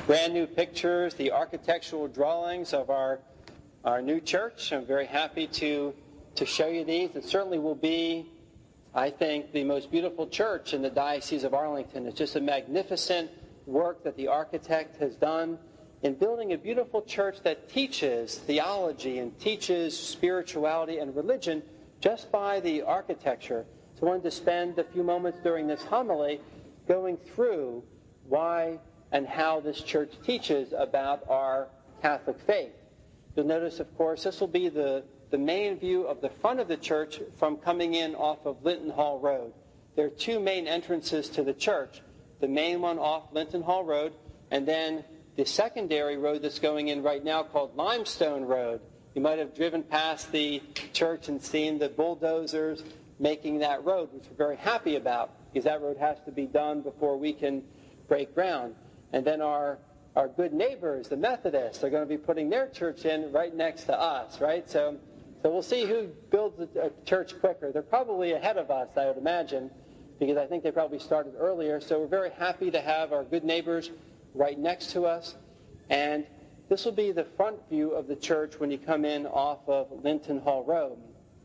brand new pictures, the architectural drawings of our new church. I'm very happy to show you these. It certainly will be, I think, the most beautiful church in the Diocese of Arlington. It's just a magnificent work that the architect has done in building a beautiful church that teaches theology and teaches spirituality and religion just by the architecture. So I wanted to spend a few moments during this homily going through why and how this church teaches about our Catholic faith. You'll notice, of course, this will be the main view of the front of the church from coming in off of Linton Hall Road. There are two main entrances to the church. The main one off Linton Hall Road, and then the secondary road that's going in right now called Limestone Road. You might have driven past the church and seen the bulldozers making that road, which we're very happy about, because that road has to be done before we can break ground. And then our good neighbors, the Methodists, are going to be putting their church in right next to us, right? So we'll see who builds a church quicker. They're probably ahead of us, I would imagine, because I think they probably started earlier. So we're very happy to have our good neighbors right next to us. And this will be the front view of the church when you come in off of Linton Hall Road.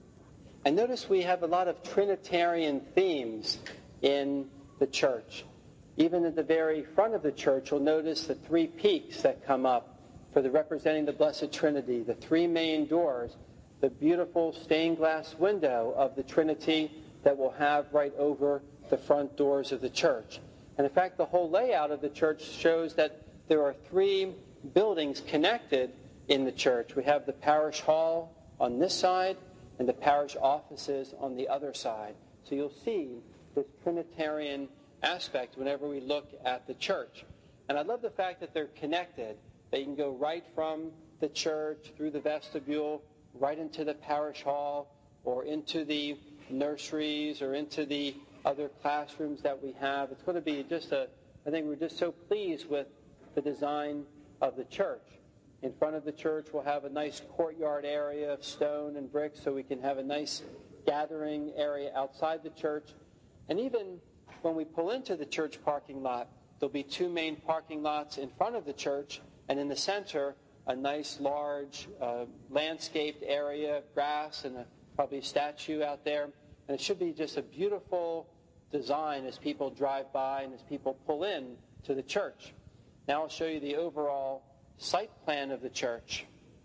And notice we have a lot of Trinitarian themes in the church. Even at the very front of the church, you'll notice the three peaks that come up for the representing the Blessed Trinity, the three main doors, the beautiful stained glass window of the Trinity that we'll have right over the front doors of the church. And in fact, the whole layout of the church shows that there are three buildings connected in the church. We have the parish hall on this side and the parish offices on the other side. So you'll see this Trinitarian aspect whenever we look at the church. And I love the fact that they're connected, that you can go right from the church through the vestibule right into the parish hall or into the nurseries or into the other classrooms that we have. It's going to be I think we're just so pleased with the design of the church. In front of the church, we'll have a nice courtyard area of stone and bricks so we can have a nice gathering area outside the church. And even when we pull into the church parking lot, there'll be two main parking lots in front of the church, and in the center, a nice large landscaped area of grass and probably a statue out there. And it should be just a beautiful design as people drive by and as people pull in to the church. Now I'll show you the overall site plan of the church.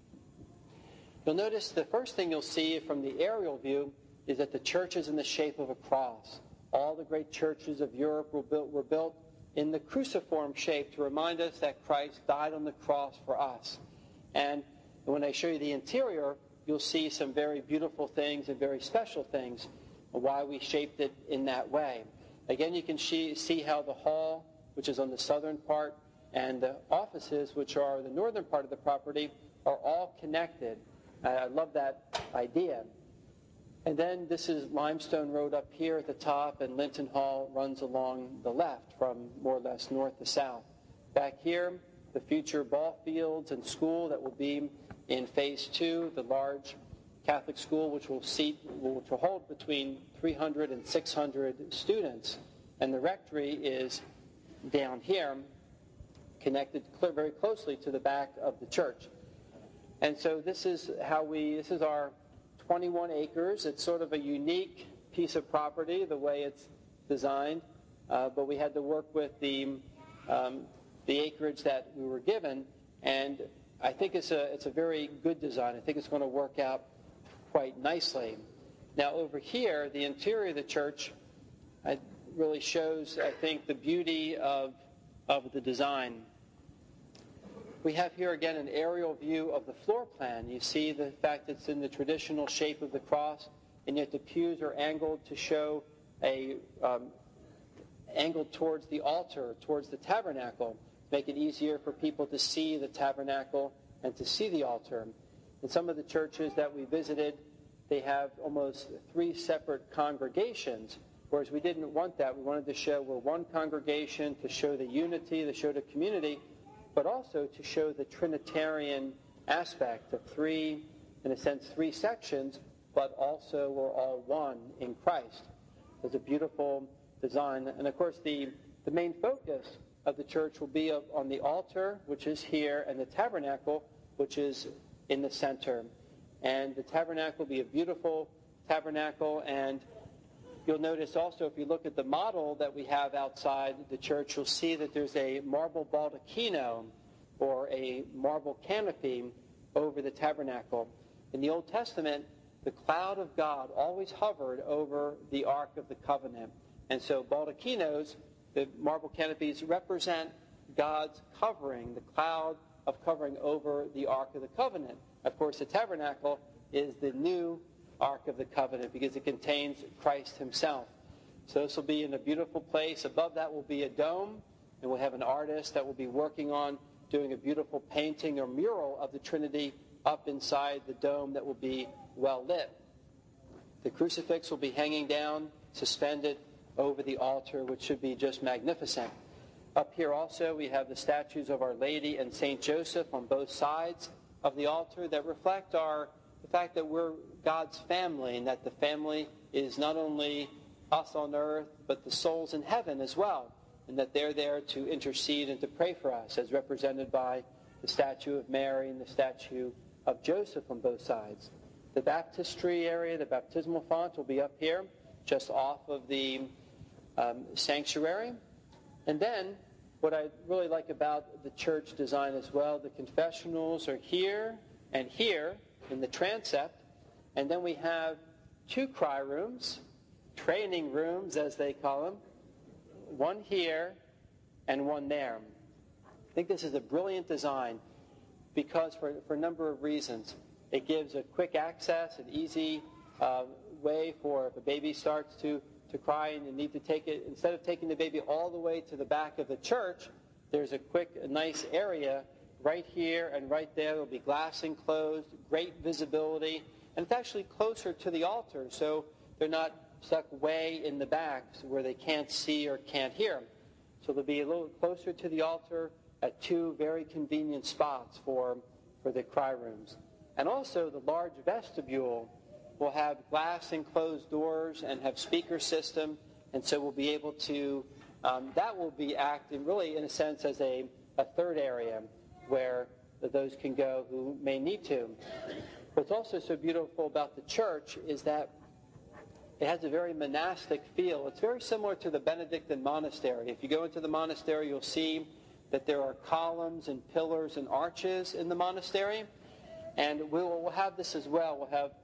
You'll notice the first thing you'll see from the aerial view is that the church is in the shape of a cross. All the great churches of Europe were built in the cruciform shape to remind us that Christ died on the cross for us. And when I show you the interior, you'll see some very beautiful things and very special things, why we shaped it in that way. Again, you can see how the hall, which is on the southern part, and the offices, which are the northern part of the property, are all connected. I love that idea. And then this is Limestone Road up here at the top, and Linton Hall runs along the left from more or less north to south. Back here, the future ball fields and school that will be in Phase 2, the large Catholic school which will hold between 300 and 600 students. And the rectory is down here, connected very closely to the back of the church. And so this is our 21 acres. It's sort of a unique piece of property, the way it's designed. But we had to work with the acreage that we were given. And I think it's a very good design. I think it's going to work out quite nicely. Now over here, the interior of the church really shows, I think, the beauty of the design. We have here again an aerial view of the floor plan. You see the fact it's in the traditional shape of the cross, and yet the pews are angled to show angled towards the altar, towards the tabernacle, to make it easier for people to see the tabernacle and to see the altar. In some of the churches that we visited, they have almost 3 separate congregations, whereas we didn't want that. We wanted to show we're one congregation, to show the unity, to show the community, but also to show the Trinitarian aspect of 3 sections, but also we're all one in Christ. It's a beautiful design. And of course, the main focus of the church will be on the altar, which is here, and the tabernacle, which is in the center. And the tabernacle will be a beautiful tabernacle, and you'll notice also if you look at the model that we have outside the church, you'll see that there's a marble baldacchino or a marble canopy over the tabernacle. In the Old Testament, the cloud of God always hovered over the Ark of the Covenant. And so baldacchinos, the marble canopies, represent God's covering, the cloud of covering over the Ark of the Covenant. Of course, the tabernacle is the new Ark of the Covenant because it contains Christ himself. So this will be in a beautiful place. Above that will be a dome, and we'll have an artist that will be working on doing a beautiful painting or mural of the Trinity up inside the dome that will be well lit. The crucifix will be hanging down, suspended over the altar, which should be just magnificent. Up here also we have the statues of Our Lady and St. Joseph on both sides of the altar that reflect the fact that we're God's family, and that the family is not only us on earth, but the souls in heaven as well, and that they're there to intercede and to pray for us, as represented by the statue of Mary and the statue of Joseph on both sides. The baptistry area, the baptismal font, will be up here, just off of the sanctuary. And then, what I really like about the church design as well, the confessionals are here and here in the transept. And then we have two cry rooms, training rooms as they call them, one here and one there. I think this is a brilliant design because for a number of reasons. It gives a quick access, an easy way for if a baby starts to cry and you need to take it, instead of taking the baby all the way to the back of the church, there's a nice area right here and right there. There'll be glass enclosed, great visibility, and it's actually closer to the altar, so they're not stuck way in the back where they can't see or can't hear. So they'll be a little closer to the altar at two very convenient spots for the cry rooms. And also the large vestibule will have glass enclosed doors and have speaker system, and so we'll be able to, that will be acting really in a sense as a third area where those can go who may need to. What's also so beautiful about the church is that it has a very monastic feel. It's very similar to the Benedictine monastery. If you go into the monastery, you'll see that there are columns and pillars and arches in the monastery. And we'll have this as well. We'll have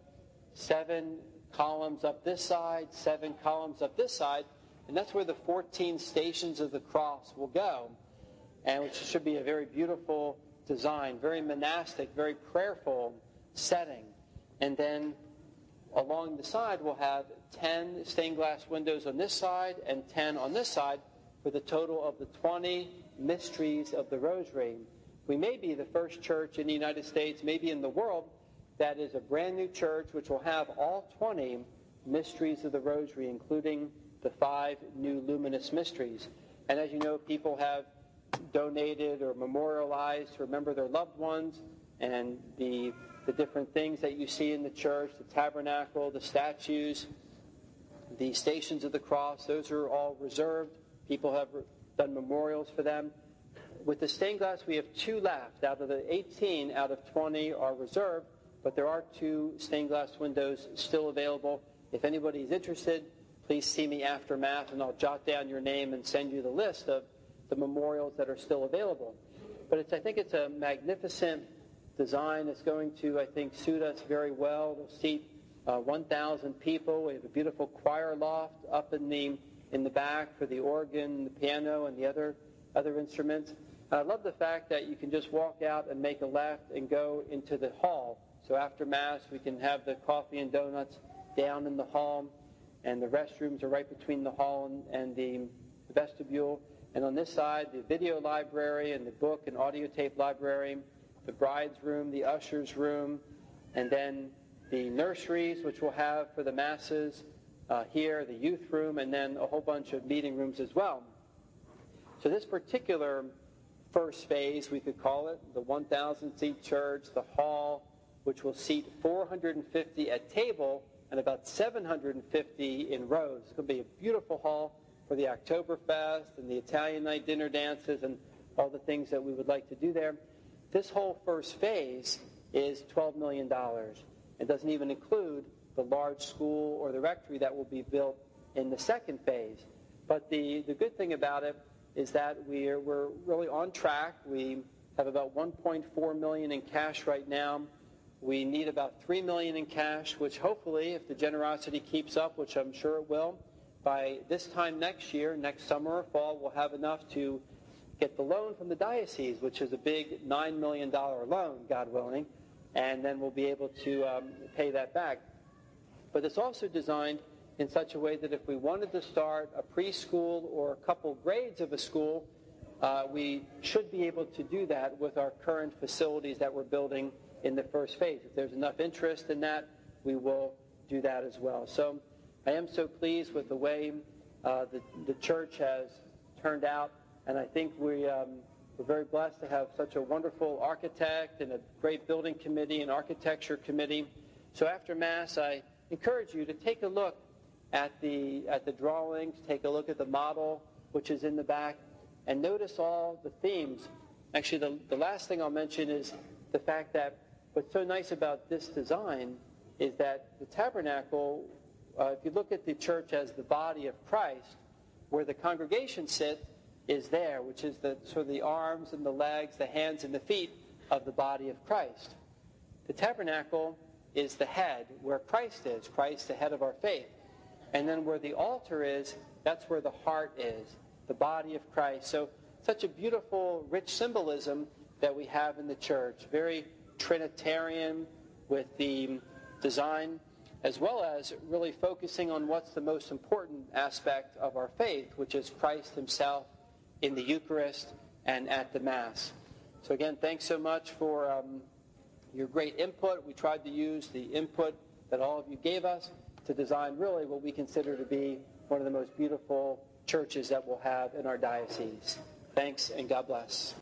7 columns up this side, 7 columns up this side, and that's where the 14 stations of the cross will go, and which should be a very beautiful design, very monastic, very prayerful setting. And then along the side we'll have 10 stained glass windows on this side and 10 on this side for the total of the 20 mysteries of the Rosary. We may be the first church in the United States, maybe in the world, that is a brand new church which will have all 20 mysteries of the Rosary, including the 5 new luminous mysteries. And as you know, people have donated or memorialized to remember their loved ones, and the different things that you see in the church, the tabernacle, the statues, the stations of the cross, those are all reserved. People have done memorials for them. With the stained glass, we have 2 left. Out of the 18, out of 20 are reserved, but there are 2 stained glass windows still available. If anybody's interested, please see me after Mass, and I'll jot down your name and send you the list of the memorials that are still available. But I think it's a magnificent design. It's going to, I think, suit us very well. It'll seat 1,000 people. We have a beautiful choir loft up in the back for the organ, the piano, and the other instruments. I love the fact that you can just walk out and make a left and go into the hall. So after Mass, we can have the coffee and donuts down in the hall, and the restrooms are right between the hall and the vestibule. And on this side, the video library and the book and audio tape library, the bride's room, the usher's room, and then the nurseries, which we'll have for the Masses here, the youth room, and then a whole bunch of meeting rooms as well. So this particular first phase, we could call it, the 1,000-seat church, the hall, which will seat 450 at table and about 750 in rows. It's going to be a beautiful hall for the Oktoberfest and the Italian night dinner dances and all the things that we would like to do there. This whole first phase is $12 million. It doesn't even include the large school or the rectory that will be built in the second phase. But the good thing about it is that we're really on track. We have about $1.4 million in cash right now. We need about $3 million in cash, which hopefully, if the generosity keeps up, which I'm sure it will, by this time next year, next summer or fall, we'll have enough to get the loan from the diocese, which is a big $9 million loan, God willing, and then we'll be able to pay that back. But it's also designed in such a way that if we wanted to start a preschool or a couple grades of a school, we should be able to do that with our current facilities that we're building in the first phase. If there's enough interest in that, we will do that as well. So I am so pleased with the way the church has turned out, and I think we're very blessed to have such a wonderful architect and a great building committee and architecture committee. So after Mass, I encourage you to take a look at the drawings, take a look at the model, which is in the back, and notice all the themes. Actually, the last thing I'll mention is the fact that what's so nice about this design is that the tabernacle, if you look at the church as the body of Christ, where the congregation sits is there, which is sort of the arms and the legs, the hands and the feet of the body of Christ. The tabernacle is the head, where Christ is, Christ the head of our faith. And then where the altar is, that's where the heart is, the body of Christ. So such a beautiful, rich symbolism that we have in the church. Very Trinitarian with the design, as well as really focusing on what's the most important aspect of our faith, which is Christ himself in the Eucharist and at the Mass. So again, thanks so much for your great input. We tried to use the input that all of you gave us to design really what we consider to be one of the most beautiful churches that we'll have in our diocese. Thanks, and God bless.